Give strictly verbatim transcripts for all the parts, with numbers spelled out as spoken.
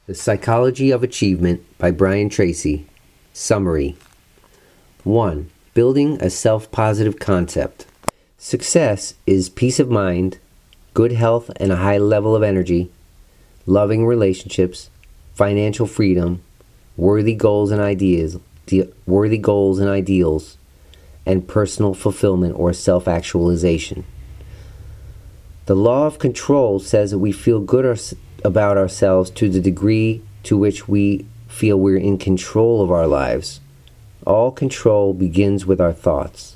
The Psychology of Achievement by Brian Tracy. Summary. one. Building a self-positive concept. Success is peace of mind, good health and a high level of energy, loving relationships, financial freedom, worthy goals and ideas, worthy goals and ideals, and personal fulfillment or self-actualization. The law of control says that we feel good our, about ourselves to the degree to which we feel we're in control of our lives. All control begins with our thoughts.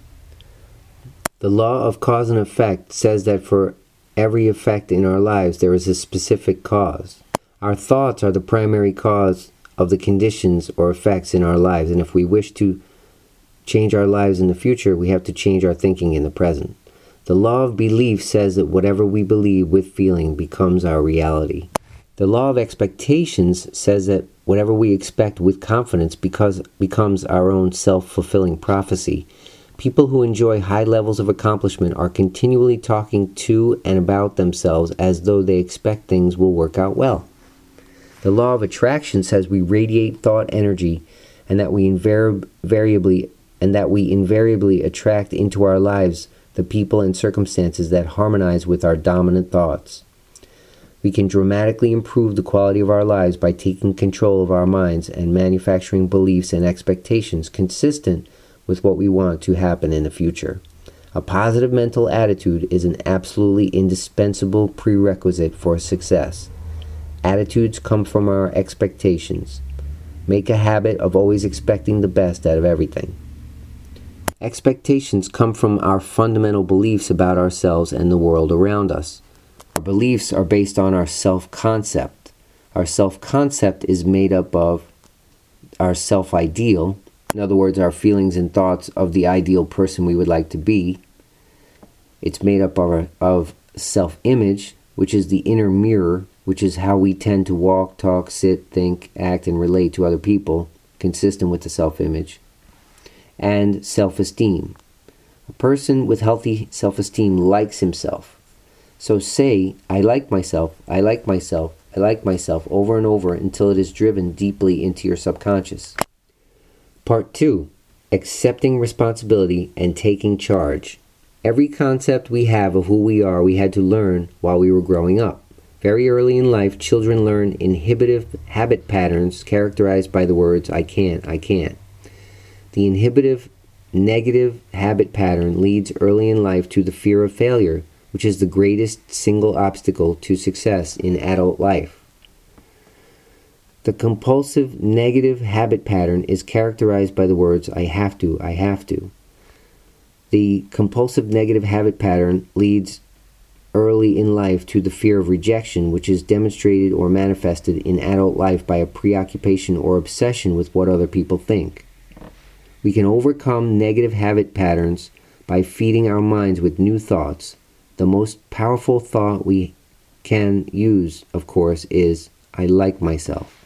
The law of cause and effect says that for every effect in our lives there is a specific cause. Our thoughts are the primary cause of the conditions or effects in our lives, and if we wish to change our lives in the future, we have to change our thinking in the present. The law of belief says that whatever we believe with feeling becomes our reality. The law of expectations says that whatever we expect with confidence because, becomes our own self-fulfilling prophecy. People who enjoy high levels of accomplishment are continually talking to and about themselves as though they expect things will work out well. The law of attraction says we radiate thought energy and that we invariably and that we invariably attract into our lives the people and circumstances that harmonize with our dominant thoughts. We can dramatically improve the quality of our lives by taking control of our minds and manufacturing beliefs and expectations consistent with what we want to happen in the future. A positive mental attitude is an absolutely indispensable prerequisite for success. Attitudes come from our expectations. Make a habit of always expecting the best out of everything. Expectations come from our fundamental beliefs about ourselves and the world around us. Our beliefs are based on our self-concept. Our self-concept is made up of our self-ideal, in other words, our feelings and thoughts of the ideal person we would like to be. It's made up of, our, of self-image, which is the inner mirror, which is how we tend to walk, talk, sit, think, act, and relate to other people, consistent with the self-image. And self-esteem. A person with healthy self-esteem likes himself. So say, I like myself, I like myself, I like myself over and over until it is driven deeply into your subconscious. Part two. Accepting responsibility and taking charge. Every concept we have of who we are we had to learn while we were growing up. Very early in life, children learn inhibitive habit patterns characterized by the words, I can't, I can't. The inhibitive, negative habit pattern leads early in life to the fear of failure, which is the greatest single obstacle to success in adult life. The compulsive, negative habit pattern is characterized by the words, I have to, I have to. The compulsive, negative habit pattern leads early in life to the fear of rejection, which is demonstrated or manifested in adult life by a preoccupation or obsession with what other people think. We can overcome negative habit patterns by feeding our minds with new thoughts. The most powerful thought we can use, of course, is, I like myself.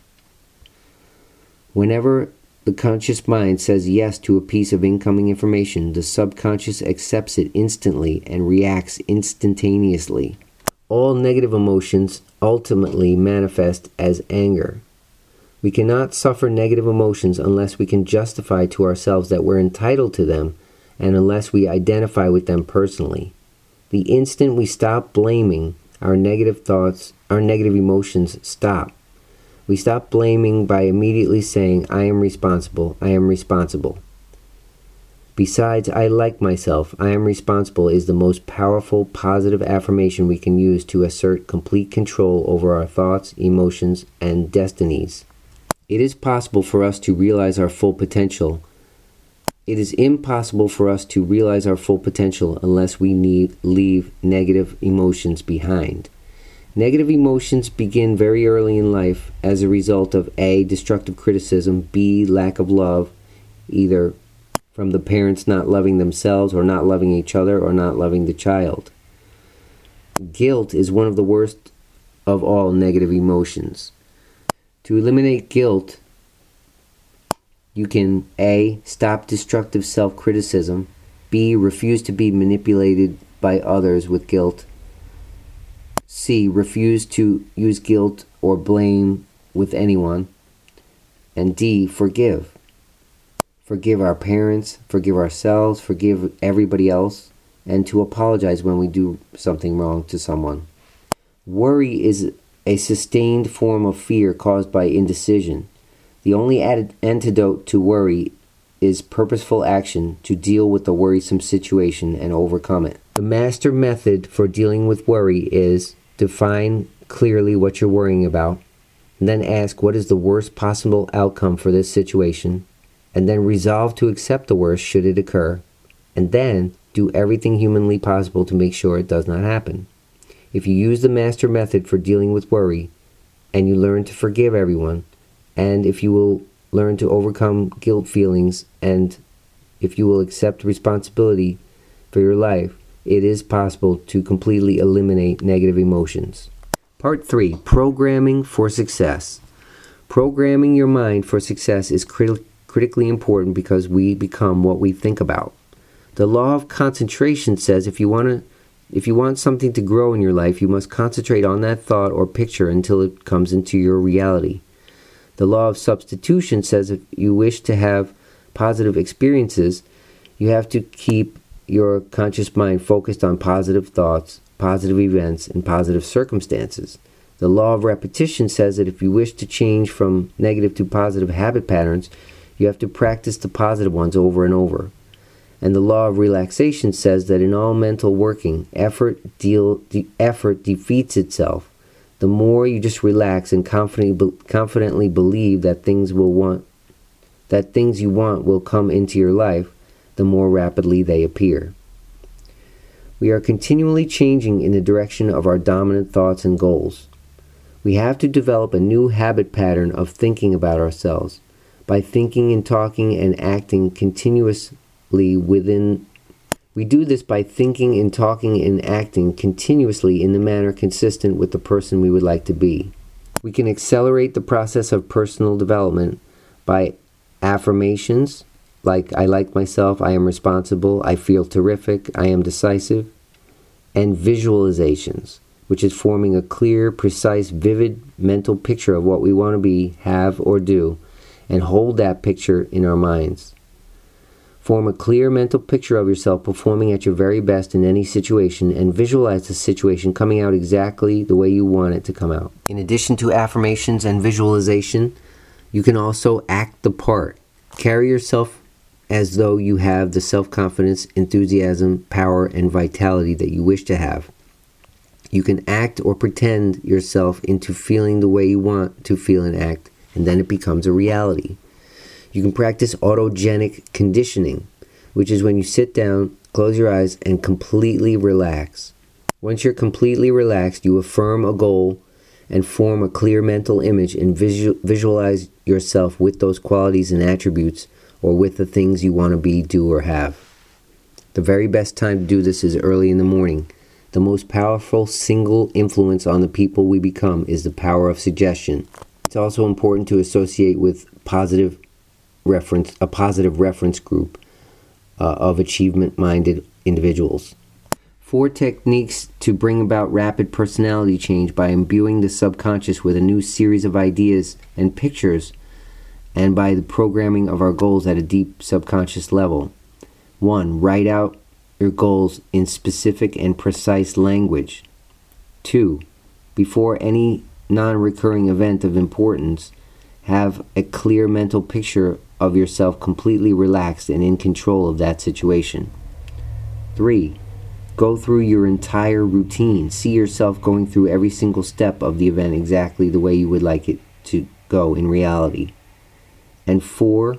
Whenever the conscious mind says yes to a piece of incoming information, the subconscious accepts it instantly and reacts instantaneously. All negative emotions ultimately manifest as anger. We cannot suffer negative emotions unless we can justify to ourselves that we're entitled to them and unless we identify with them personally. The instant we stop blaming, our negative thoughts, our negative emotions stop. We stop blaming by immediately saying, I am responsible, I am responsible. Besides, I like myself, I am responsible is the most powerful positive affirmation we can use to assert complete control over our thoughts, emotions, and destinies. It is possible for us to realize our full potential. It is impossible for us to realize our full potential unless we need, leave negative emotions behind. Negative emotions begin very early in life as a result of A, destructive criticism, B, lack of love, either from the parents not loving themselves or not loving each other or not loving the child. Guilt is one of the worst of all negative emotions. To eliminate guilt, you can A, stop destructive self-criticism, B, refuse to be manipulated by others with guilt, C, refuse to use guilt or blame with anyone. And D, forgive. Forgive our parents, forgive ourselves, forgive everybody else, and to apologize when we do something wrong to someone. Worry is a sustained form of fear caused by indecision. The only added antidote to worry is purposeful action to deal with the worrisome situation and overcome it. The master method for dealing with worry is define clearly what you're worrying about, and then ask what is the worst possible outcome for this situation, and then resolve to accept the worst should it occur, and then do everything humanly possible to make sure it does not happen. If you use the master method for dealing with worry, and you learn to forgive everyone, and if you will learn to overcome guilt feelings, and if you will accept responsibility for your life, it is possible to completely eliminate negative emotions. Part three, Programming for Success. Programming your mind for success is crit- critically important because we become what we think about. The law of concentration says if you want to, if you want something to grow in your life, you must concentrate on that thought or picture until it comes into your reality. The law of substitution says if you wish to have positive experiences, you have to keep your conscious mind focused on positive thoughts, positive events, and positive circumstances. The law of repetition says that if you wish to change from negative to positive habit patterns, you have to practice the positive ones over and over. And the law of relaxation says that in all mental working, effort, deal, de- effort defeats itself. The more you just relax and confidently, confidently believe that things will want, that things you want will come into your life, the more rapidly they appear. We are continually changing in the direction of our dominant thoughts and goals. We have to develop a new habit pattern of thinking about ourselves. By thinking and talking and acting continuously within We do this by thinking and talking and acting continuously in the manner consistent with the person we would like to be. We can accelerate the process of personal development by affirmations like I like myself, I am responsible, I feel terrific, I am decisive, and visualizations, which is forming a clear, precise, vivid mental picture of what we want to be, have, or do, and hold that picture in our minds. Form a clear mental picture of yourself performing at your very best in any situation and visualize the situation coming out exactly the way you want it to come out. In addition to affirmations and visualization, you can also act the part. Carry yourself as though you have the self-confidence, enthusiasm, power, and vitality that you wish to have. You can act or pretend yourself into feeling the way you want to feel and act, and then it becomes a reality. You can practice autogenic conditioning, which is when you sit down, close your eyes, and completely relax. Once you're completely relaxed, you affirm a goal and form a clear mental image and visual, visualize yourself with those qualities and attributes or with the things you want to be, do, or have. The very best time to do this is early in the morning. The most powerful single influence on the people we become is the power of suggestion. It's also important to associate with positive reference, a positive reference group uh, of achievement-minded individuals. Four techniques to bring about rapid personality change by imbuing the subconscious with a new series of ideas and pictures, and by the programming of our goals at a deep subconscious level. One, write out your goals in specific and precise language. Two, before any non-recurring event of importance, have a clear mental picture of yourself completely relaxed and in control of that situation. Three, go through your entire routine. See yourself going through every single step of the event exactly the way you would like it to go in reality. And four,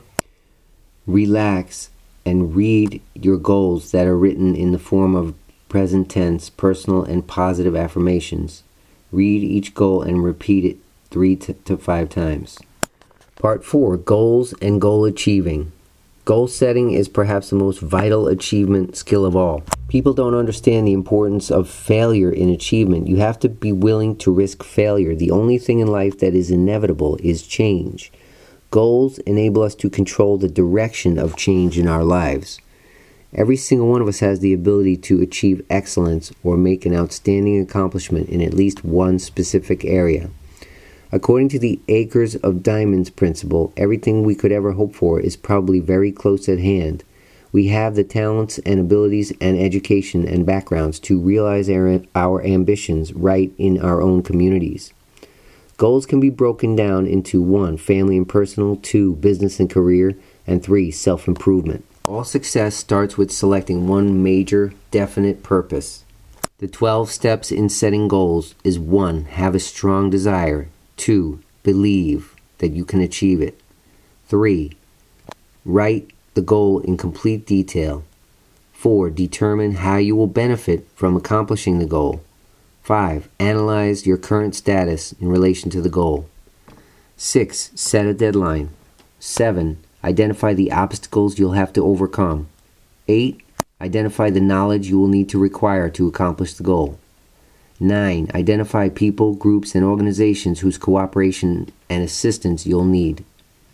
relax and read your goals that are written in the form of present tense, personal, and positive affirmations. Read each goal and repeat it three to, to five times. Part four, Goals and Goal Achieving. Goal setting is perhaps the most vital achievement skill of all. People don't understand the importance of failure in achievement. You have to be willing to risk failure. The only thing in life that is inevitable is change. Goals enable us to control the direction of change in our lives. Every single one of us has the ability to achieve excellence or make an outstanding accomplishment in at least one specific area. According to the Acres of Diamonds principle, everything we could ever hope for is probably very close at hand. We have the talents and abilities and education and backgrounds to realize our, our ambitions right in our own communities. Goals can be broken down into one, family and personal, two, business and career, and three, self-improvement. All success starts with selecting one major, definite purpose. The twelve steps in setting goals is one, have a strong desire. two, believe that you can achieve it. three, write the goal in complete detail. four, determine how you will benefit from accomplishing the goal. five, analyze your current status in relation to the goal. six, set a deadline. seven, identify the obstacles you'll have to overcome. eight, identify the knowledge you will need to require to accomplish the goal. nine, identify people, groups, and organizations whose cooperation and assistance you'll need.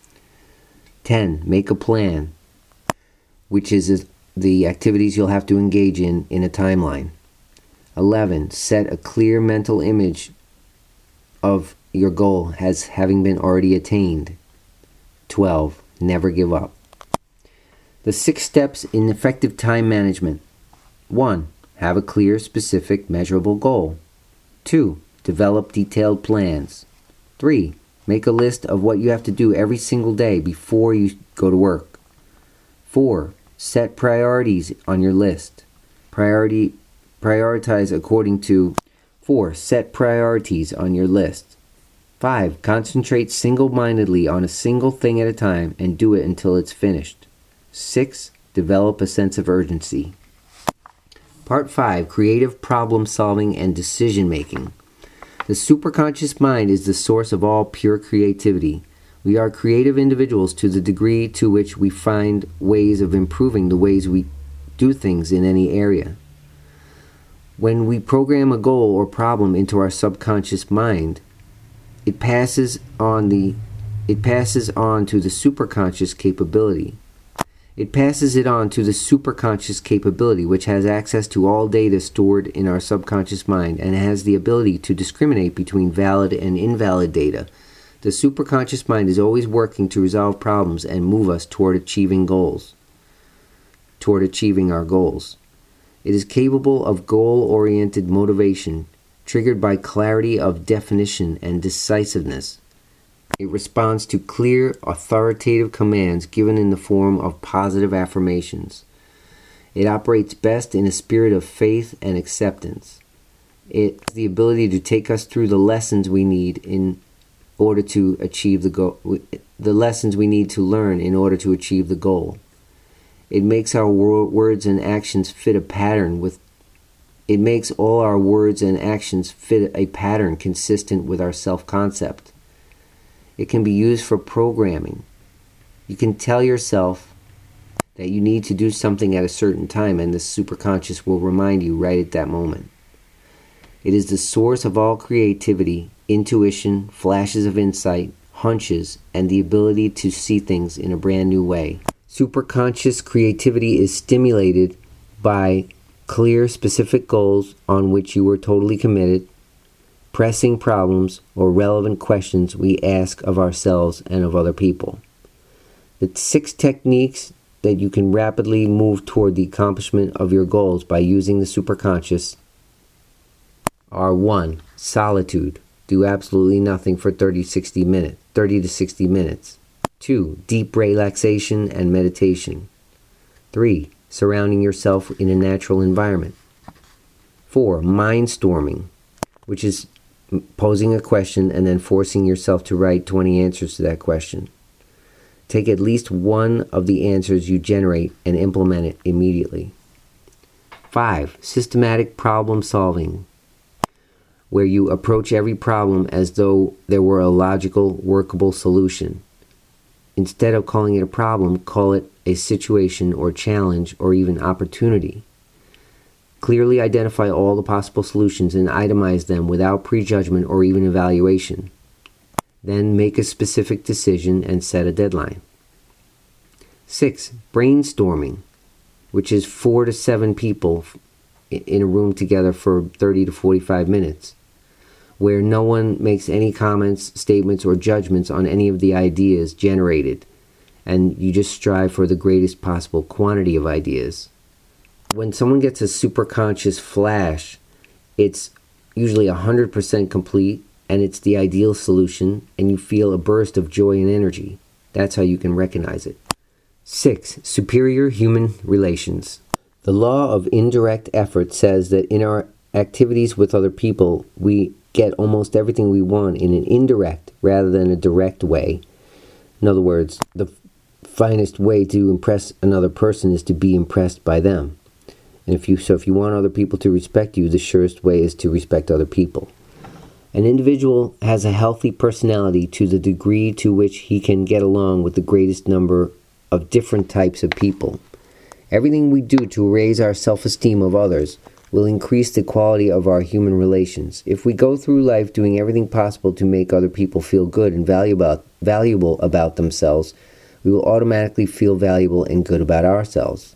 ten, make a plan, which is the activities you'll have to engage in in a timeline. eleven, set a clear mental image of your goal as having been already attained. twelve, never give up. The six steps in effective time management. one. Have a clear, specific, measurable goal. two. Develop detailed plans. three. Make a list of what you have to do every single day before you go to work. four. Set priorities on your list. Priority, prioritize according to. four. Set priorities on your list. five. Concentrate single-mindedly on a single thing at a time and do it until it's finished. six. Develop a sense of urgency. Part five. Creative problem solving and decision making. The superconscious mind is the source of all pure creativity. We are creative individuals to the degree to which we find ways of improving the ways we do things in any area. When we program a goal or problem into our subconscious mind, it passes on the it passes on to the superconscious capability. It passes it on to the superconscious capability, which has access to all data stored in our subconscious mind and has the ability to discriminate between valid and invalid data. The superconscious mind is always working to resolve problems and move us toward achieving goals, toward achieving our goals. It is capable of goal-oriented motivation, triggered by clarity of definition and decisiveness. It responds to clear, authoritative commands given in the form of positive affirmations. It operates best in a spirit of faith and acceptance. It has the ability to take us through the lessons we need in order to achieve the goal, the lessons we need to learn in order to achieve the goal. It makes our words and actions fit a pattern with It makes all our words and actions fit a pattern consistent with our self-concept. It can be used for programming. You can tell yourself that you need to do something at a certain time, and the superconscious will remind you right at that moment. It is the source of all creativity, intuition, flashes of insight, hunches, and the ability to see things in a brand new way. Superconscious creativity is stimulated by clear, specific goals on which you are totally committed, pressing problems or relevant questions we ask of ourselves and of other people. The six techniques that you can rapidly move toward the accomplishment of your goals by using the superconscious are one. Solitude. Do absolutely nothing for thirty to sixty minutes. thirty to sixty minutes. two. Deep relaxation and meditation. three. Surrounding yourself in a natural environment. four. Mindstorming, which is posing a question and then forcing yourself to write twenty answers to that question. Take at least one of the answers you generate and implement it immediately. five. Systematic problem solving, where you approach every problem as though there were a logical, workable solution. Instead of calling it a problem, call it a situation or challenge or even opportunity. Clearly identify all the possible solutions and itemize them without prejudgment or even evaluation. Then make a specific decision and set a deadline. six. Brainstorming, which is four to seven people in a room together for thirty to forty-five minutes. where no one makes any comments, statements, or judgments on any of the ideas generated, and you just strive for the greatest possible quantity of ideas. When someone gets a superconscious flash, it's usually one hundred percent complete, and it's the ideal solution, and you feel a burst of joy and energy. That's how you can recognize it. Six, superior human relations. The law of indirect effort says that in our activities with other people, we get almost everything we want in an indirect rather than a direct way. In other words, the finest way to impress another person is to be impressed by them. And if you so if you want other people to respect you, the surest way is to respect other people. An individual has a healthy personality to the degree to which he can get along with the greatest number of different types of people. Everything we do to raise our self-esteem of others will increase the quality of our human relations. If we go through life doing everything possible to make other people feel good and valuable, valuable about themselves, we will automatically feel valuable and good about ourselves.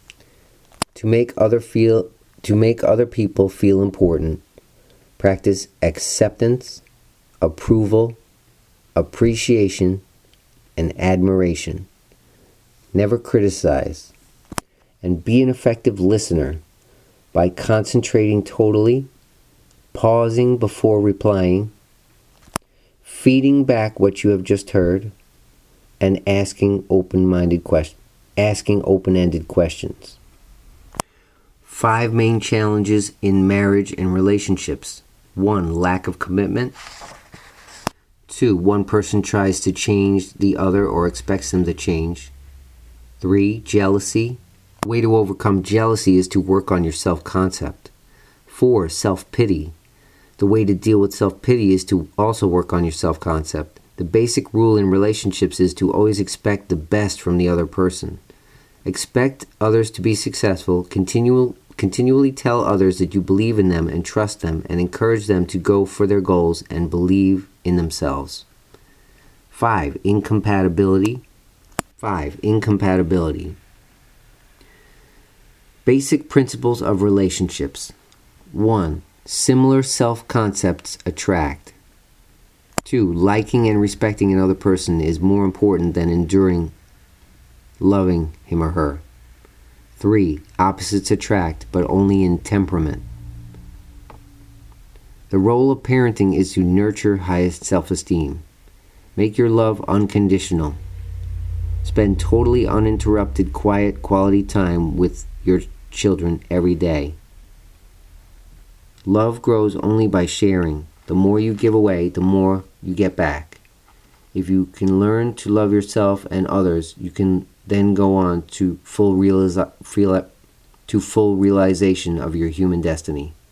To make other feel, to make other people feel important, practice acceptance, approval, appreciation, and admiration. Never criticize. And be an effective listener by concentrating totally, pausing before replying, feeding back what you have just heard, and asking open-minded questions, asking open-ended questions. Five main challenges in marriage and relationships. One, lack of commitment. Two, one person tries to change the other or expects them to change. Three, jealousy. The way to overcome jealousy is to work on your self-concept. Four, self-pity. The way to deal with self-pity is to also work on your self-concept. The basic rule in relationships is to always expect the best from the other person. Expect others to be successful. Continual, continually tell others that you believe in them and trust them, and encourage them to go for their goals and believe in themselves. Five, incompatibility. Five, incompatibility. Basic principles of relationships. One, similar self-concepts attract. Two, liking and respecting another person is more important than enduring loving him or her. Three, opposites attract, but only in temperament. The role of parenting is to nurture highest self-esteem. Make your love unconditional. Spend totally uninterrupted, quiet, quality time with your children every day. Love grows only by sharing. The more you give away, the more you get back. If you can learn to love yourself and others, you can then go on to full realiza- to full realization of your human destiny.